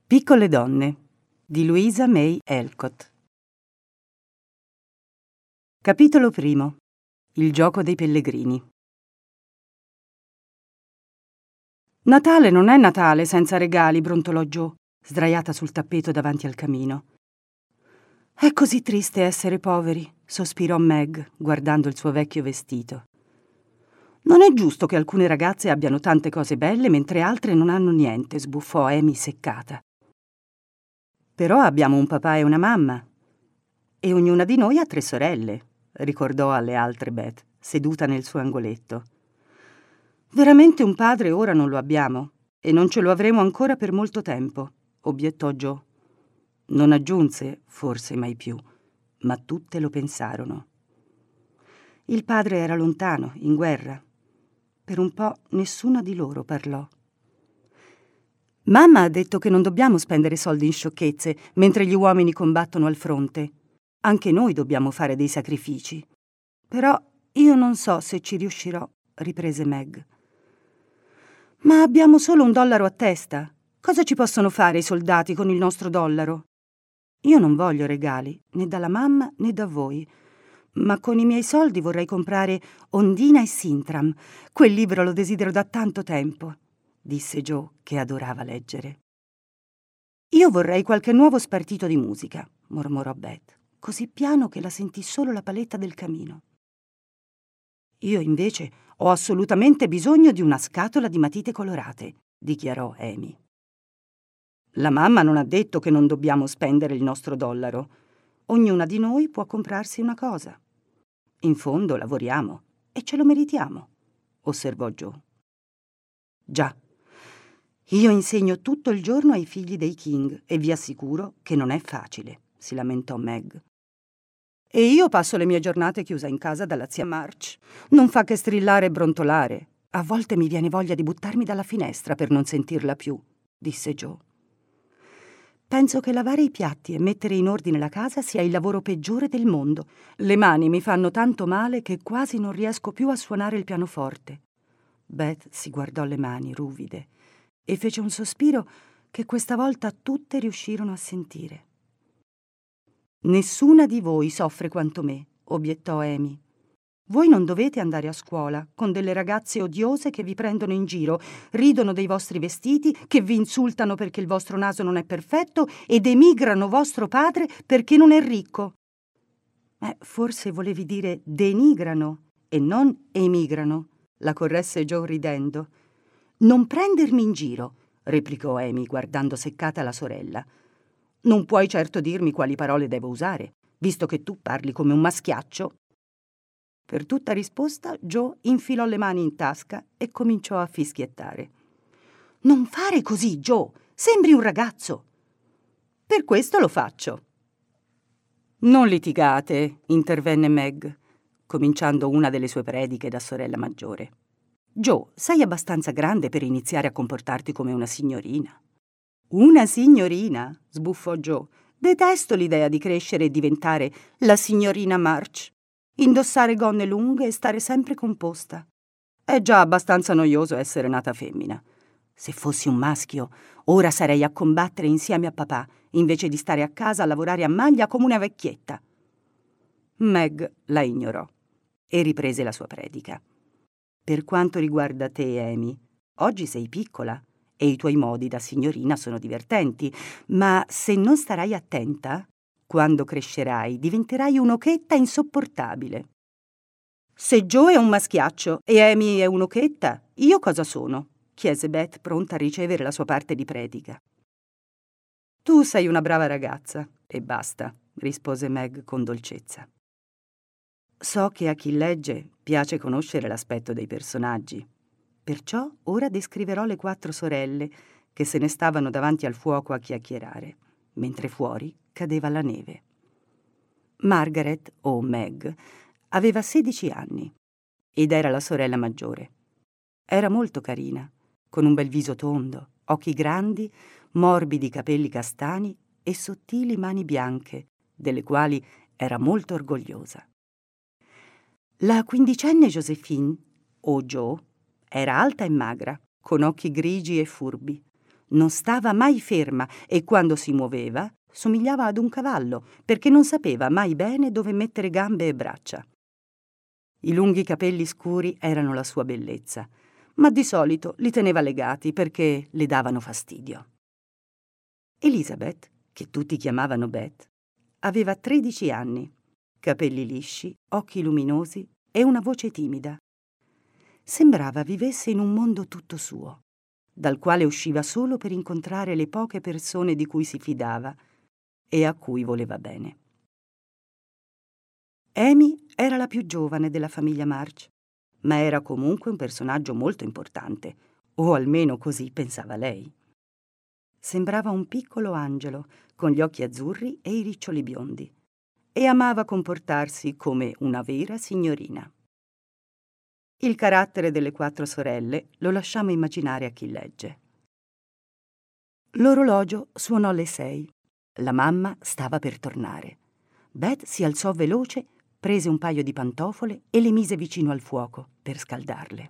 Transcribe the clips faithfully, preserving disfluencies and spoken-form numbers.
Piccole donne di Louisa May Alcott. Capitolo primo. Il gioco dei pellegrini. Natale non è Natale senza regali, brontolò Jo, sdraiata sul tappeto davanti al camino. È così triste essere poveri, sospirò Meg, guardando il suo vecchio vestito. Non è giusto che alcune ragazze abbiano tante cose belle mentre altre non hanno niente, sbuffò Amy seccata. Però abbiamo un papà e una mamma. E ognuna di noi ha tre sorelle, ricordò alle altre Beth, seduta nel suo angoletto. Veramente un padre ora non lo abbiamo, e non ce lo avremo ancora per molto tempo, obiettò Jo. Non aggiunse, forse mai più, ma tutte lo pensarono. Il padre era lontano, in guerra. Per un po' nessuna di loro parlò. Mamma ha detto che non dobbiamo spendere soldi in sciocchezze mentre gli uomini combattono al fronte. Anche noi dobbiamo fare dei sacrifici. Però io non so se ci riuscirò, riprese Meg. Ma abbiamo solo un dollaro a testa. Cosa ci possono fare i soldati con il nostro dollaro? Io non voglio regali, né dalla mamma né da voi. Ma con i miei soldi vorrei comprare Ondina e Sintram. Quel libro lo desidero da tanto tempo, disse Jo, che adorava leggere. Io vorrei qualche nuovo spartito di musica, mormorò Beth, così piano che la sentì solo la paletta del camino. Io invece ho assolutamente bisogno di una scatola di matite colorate, dichiarò Amy. La mamma non ha detto che non dobbiamo spendere il nostro dollaro. Ognuna di noi può comprarsi una cosa. In fondo lavoriamo e ce lo meritiamo, osservò Jo. Già. Io insegno tutto il giorno ai figli dei King e vi assicuro che non è facile, si lamentò Meg. E io passo le mie giornate chiusa in casa dalla zia March. Non fa che strillare e brontolare. A volte mi viene voglia di buttarmi dalla finestra per non sentirla più, disse Jo. Penso che lavare i piatti e mettere in ordine la casa sia il lavoro peggiore del mondo. Le mani mi fanno tanto male che quasi non riesco più a suonare il pianoforte. Beth si guardò le mani ruvide e fece un sospiro che questa volta tutte riuscirono a sentire. Nessuna di voi soffre quanto me, obiettò Amy. Voi non dovete andare a scuola con delle ragazze odiose che vi prendono in giro, ridono dei vostri vestiti, che vi insultano perché il vostro naso non è perfetto e demigrano vostro padre perché non è ricco. Eh, forse volevi dire denigrano e non emigrano, la corresse Jo ridendo. Non prendermi in giro, replicò Amy guardando seccata la sorella. Non puoi certo dirmi quali parole devo usare, visto che tu parli come un maschiaccio. Per tutta risposta, Jo infilò le mani in tasca e cominciò a fischiettare. Non fare così, Jo! Sembri un ragazzo! Per questo lo faccio. Non litigate, intervenne Meg, cominciando una delle sue prediche da sorella maggiore. Jo, sei abbastanza grande per iniziare a comportarti come una signorina. Una signorina? Sbuffò Jo. Detesto l'idea di crescere e diventare la signorina March. Indossare gonne lunghe e stare sempre composta. È già abbastanza noioso essere nata femmina. Se fossi un maschio, ora sarei a combattere insieme a papà, invece di stare a casa a lavorare a maglia come una vecchietta. Meg la ignorò e riprese la sua predica. Per quanto riguarda te, Amy, oggi sei piccola e i tuoi modi da signorina sono divertenti, ma se non starai attenta, quando crescerai diventerai un'ochetta insopportabile. Se Jo è un maschiaccio e Amy è un'ochetta, io cosa sono? Chiese Beth, pronta a ricevere la sua parte di predica. Tu sei una brava ragazza e basta, rispose Meg con dolcezza. So che a chi legge piace conoscere l'aspetto dei personaggi. Perciò ora descriverò le quattro sorelle che se ne stavano davanti al fuoco a chiacchierare, mentre fuori cadeva la neve. Margaret, o Meg, aveva sedici anni ed era la sorella maggiore. Era molto carina, con un bel viso tondo, occhi grandi, morbidi capelli castani e sottili mani bianche, delle quali era molto orgogliosa. La quindicenne Josephine, o Jo, era alta e magra, con occhi grigi e furbi. Non stava mai ferma e quando si muoveva somigliava ad un cavallo perché non sapeva mai bene dove mettere gambe e braccia. I lunghi capelli scuri erano la sua bellezza, ma di solito li teneva legati perché le davano fastidio. Elizabeth, che tutti chiamavano Beth, aveva tredici anni, capelli lisci, occhi luminosi e una voce timida. Sembrava vivesse in un mondo tutto suo, dal quale usciva solo per incontrare le poche persone di cui si fidava e a cui voleva bene. Amy era la più giovane della famiglia March, ma era comunque un personaggio molto importante, o almeno così pensava lei. Sembrava un piccolo angelo, con gli occhi azzurri e i riccioli biondi, e amava comportarsi come una vera signorina. Il carattere delle quattro sorelle lo lasciamo immaginare a chi legge. L'orologio suonò le sei. La mamma stava per tornare. Beth si alzò veloce, prese un paio di pantofole e le mise vicino al fuoco per scaldarle.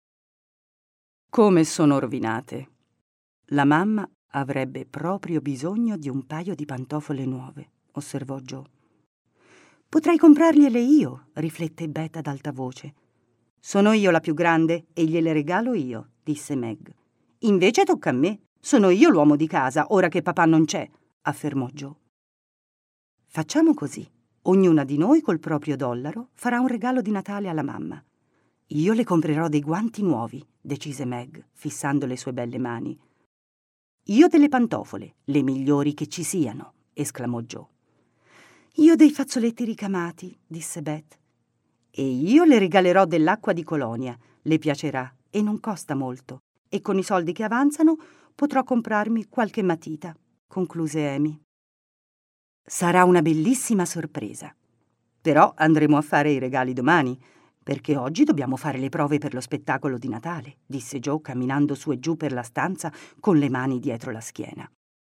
Come sono rovinate. La mamma avrebbe proprio bisogno di un paio di pantofole nuove, osservò Joe. Potrei comprargliele io, riflette Beth ad alta voce. Sono io la più grande e gliele regalo io, disse Meg. Invece tocca a me. Sono io l'uomo di casa, ora che papà non c'è, affermò Joe. Facciamo così. Ognuna di noi col proprio dollaro farà un regalo di Natale alla mamma. Io le comprerò dei guanti nuovi, decise Meg, fissando le sue belle mani. Io delle pantofole, le migliori che ci siano, esclamò Joe. Io dei fazzoletti ricamati, disse Beth. E io le regalerò dell'acqua di colonia, le piacerà e non costa molto, e con i soldi che avanzano potrò comprarmi qualche matita, concluse Amy. Sarà una bellissima sorpresa. Però andremo a fare i regali domani, perché oggi dobbiamo fare le prove per lo spettacolo di Natale, disse Joe camminando su e giù per la stanza con le mani dietro la schiena.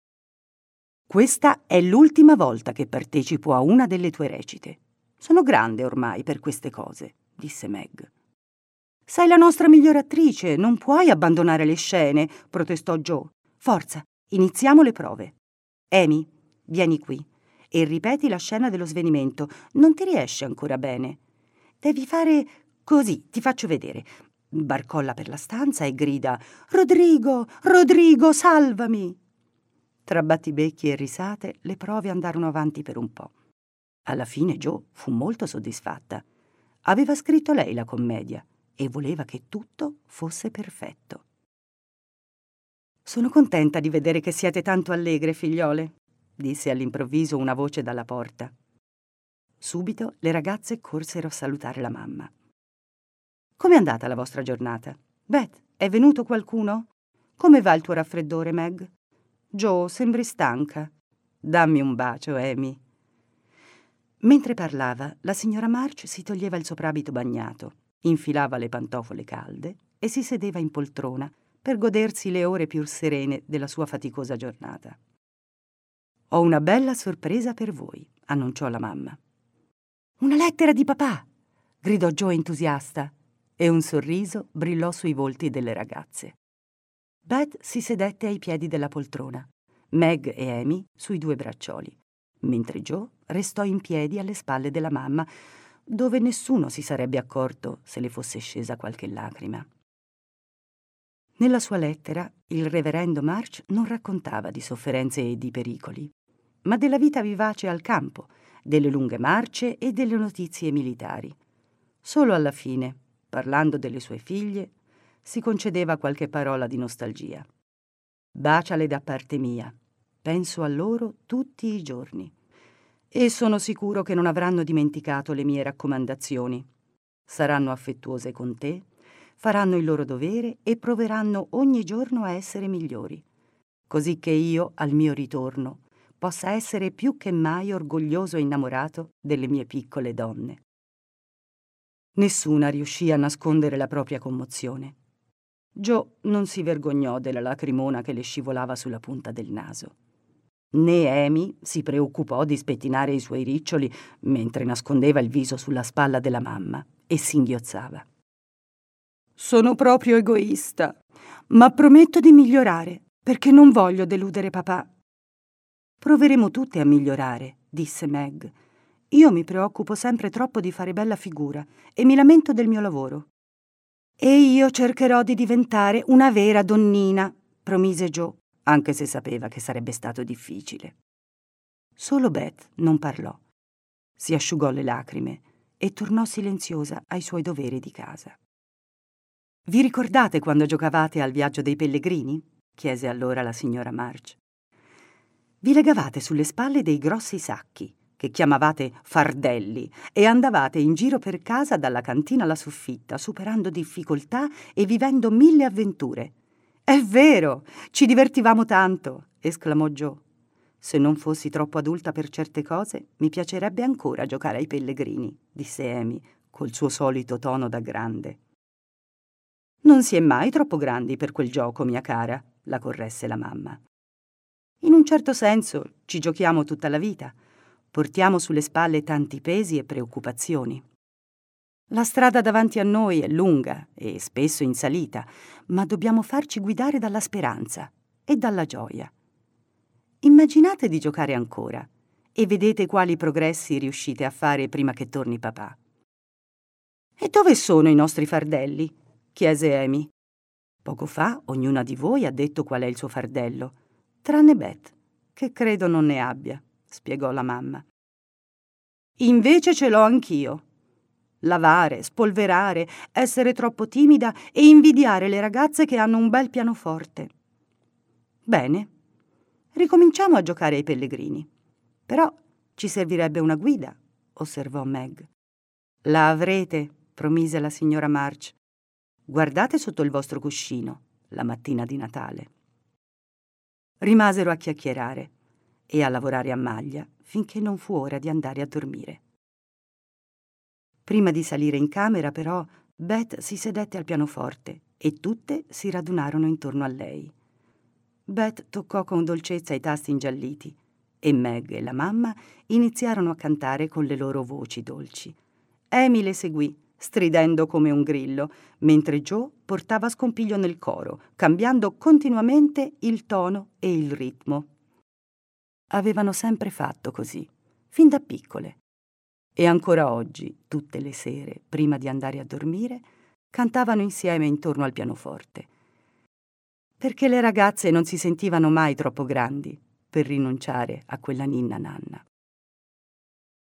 Questa è l'ultima volta che partecipo a una delle tue recite. Sono grande ormai per queste cose, disse Meg. Sei la nostra migliore attrice, non puoi abbandonare le scene, protestò Joe. Forza, iniziamo le prove. Amy, vieni qui e ripeti la scena dello svenimento. Non ti riesce ancora bene. Devi fare così, ti faccio vedere. Barcolla per la stanza e grida «Rodrigo, Rodrigo, salvami!» Tra battibecchi e risate le prove andarono avanti per un po'. Alla fine Joe fu molto soddisfatta. Aveva scritto lei la commedia e voleva che tutto fosse perfetto. «Sono contenta di vedere che siete tanto allegre, figliole», disse all'improvviso una voce dalla porta. Subito le ragazze corsero a salutare la mamma. «Com'è andata la vostra giornata? Beth, è venuto qualcuno? Come va il tuo raffreddore, Meg? Joe, sembri stanca. Dammi un bacio, Amy». Mentre parlava, la signora March si toglieva il soprabito bagnato, infilava le pantofole calde e si sedeva in poltrona per godersi le ore più serene della sua faticosa giornata. «Ho una bella sorpresa per voi», annunciò la mamma. «Una lettera di papà!» gridò Joe entusiasta, e un sorriso brillò sui volti delle ragazze. Beth si sedette ai piedi della poltrona, Meg e Amy sui due braccioli, mentre Joe restò in piedi alle spalle della mamma, dove nessuno si sarebbe accorto se le fosse scesa qualche lacrima. Nella sua lettera, il reverendo March non raccontava di sofferenze e di pericoli, ma della vita vivace al campo, delle lunghe marce e delle notizie militari. Solo alla fine, parlando delle sue figlie, si concedeva qualche parola di nostalgia. «Baciale da parte mia. Penso a loro tutti i giorni. E sono sicuro che non avranno dimenticato le mie raccomandazioni. Saranno affettuose con te, faranno il loro dovere e proveranno ogni giorno a essere migliori, così che io, al mio ritorno, possa essere più che mai orgoglioso e innamorato delle mie piccole donne». Nessuna riuscì a nascondere la propria commozione. Joe non si vergognò della lacrimona che le scivolava sulla punta del naso. Né Amy si preoccupò di spettinare i suoi riccioli mentre nascondeva il viso sulla spalla della mamma e singhiozzava. «Sono proprio egoista, ma prometto di migliorare, perché non voglio deludere papà. Proveremo tutte a migliorare, disse Meg. Io mi preoccupo sempre troppo di fare bella figura e mi lamento del mio lavoro. E io cercherò di diventare una vera donnina, promise Joe, anche se sapeva che sarebbe stato difficile. Solo Beth non parlò. Si asciugò le lacrime e tornò silenziosa ai suoi doveri di casa. Vi ricordate quando giocavate al viaggio dei pellegrini? Chiese allora la signora March. Vi legavate sulle spalle dei grossi sacchi, che chiamavate fardelli, e andavate in giro per casa dalla cantina alla soffitta, superando difficoltà e vivendo mille avventure. È vero, ci divertivamo tanto, esclamò Joe. Se non fossi troppo adulta per certe cose, mi piacerebbe ancora giocare ai pellegrini, disse Amy, col suo solito tono da grande. Non si è mai troppo grandi per quel gioco, mia cara, la corresse la mamma. In un certo senso ci giochiamo tutta la vita. Portiamo sulle spalle tanti pesi e preoccupazioni. La strada davanti a noi è lunga e spesso in salita, ma dobbiamo farci guidare dalla speranza e dalla gioia. Immaginate di giocare ancora e vedete quali progressi riuscite a fare prima che torni papà. E dove sono i nostri fardelli? Chiese Amy. Poco fa ognuna di voi ha detto qual è il suo fardello, tranne Beth, che credo non ne abbia, spiegò la mamma. Invece ce l'ho anch'io. Lavare, spolverare, essere troppo timida e invidiare le ragazze che hanno un bel pianoforte. Bene, ricominciamo a giocare ai pellegrini. Però ci servirebbe una guida, osservò Meg. La avrete, promise la signora March. Guardate sotto il vostro cuscino, la mattina di Natale. Rimasero a chiacchierare e a lavorare a maglia finché non fu ora di andare a dormire. Prima di salire in camera, però, Beth si sedette al pianoforte e tutte si radunarono intorno a lei. Beth toccò con dolcezza i tasti ingialliti e Meg e la mamma iniziarono a cantare con le loro voci dolci. Amy le seguì, stridendo come un grillo, mentre Joe portava scompiglio nel coro, cambiando continuamente il tono e il ritmo. Avevano sempre fatto così, fin da piccole. E ancora oggi, tutte le sere, prima di andare a dormire, cantavano insieme intorno al pianoforte. Perché le ragazze non si sentivano mai troppo grandi per rinunciare a quella ninna nanna.